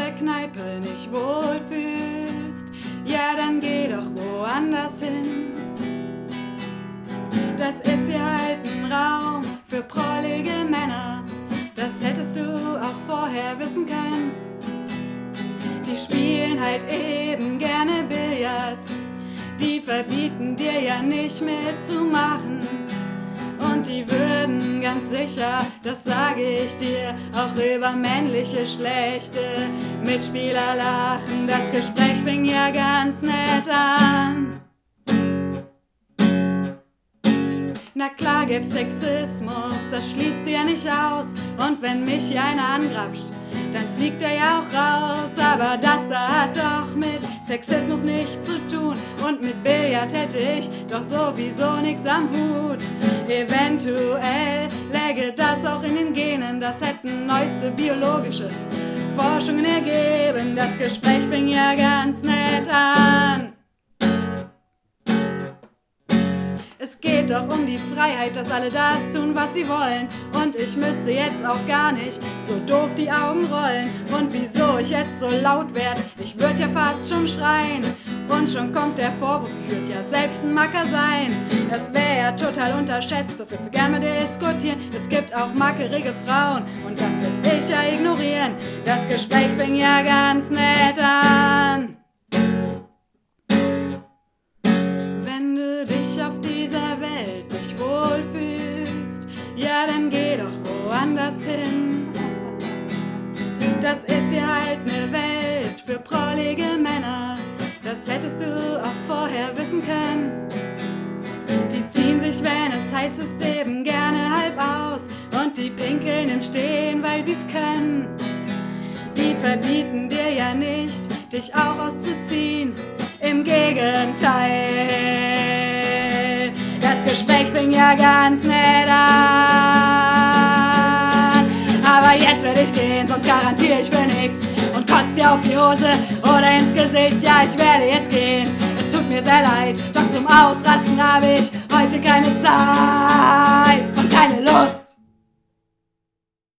der Kneipe nicht wohlfühlst, ja dann geh doch woanders hin. Das ist ja halt ein Raum für prollige Männer, das hättest du auch vorher wissen können. Die spielen halt eben gerne Billard, die verbieten dir ja nicht mitzumachen. Und die würden ganz sicher, das sage ich dir, auch über männliche schlechte Mitspieler lachen. Das Gespräch fing ja ganz nett an. Na klar gibt's Sexismus, das schließt du ja nicht aus. Und wenn mich hier einer angrapscht, dann fliegt er ja auch raus. Aber das da hat doch mit Sexismus nichts zu tun. Und mit Billard hätte ich doch sowieso nix am Hut. Eventuell läge das auch in den Genen, das hätten neueste biologische Forschungen ergeben. Das Gespräch fing ja ganz nett an. Es geht doch um die Freiheit, dass alle das tun, was sie wollen. Und ich müsste jetzt auch gar nicht so doof die Augen rollen. Und wieso ich jetzt so laut werd, ich würd ja fast schon schreien. Und schon kommt der Vorwurf, ich würd ja selbst ein Macker sein. Das wär ja total unterschätzt, das würdest du gerne diskutieren. Es gibt auch mackerige Frauen und das würd ich ja ignorieren. Das Gespräch fing ja ganz nett an. Wenn du dich auf dieser Welt nicht wohlfühlst, ja dann geh doch woanders hin. Das ist ja halt ne Welt für prollige Männer, das hättest du auch vorher wissen können. Die ziehen sich, wenn es heiß ist, eben gerne halb aus und die pinkeln im Stehen, weil sie's können. Die verbieten dir ja nicht, dich auch auszuziehen. Im Gegenteil, das Gespräch fing ja ganz nett an. Aber jetzt werd ich gehen, sonst garantiere ich für nix und kotz dir auf die Hose oder ins Gesicht. Ja, ich werde jetzt gehen, es tut mir sehr leid, doch zum Ausrasten habe ich heute keine Zeit und keine Lust.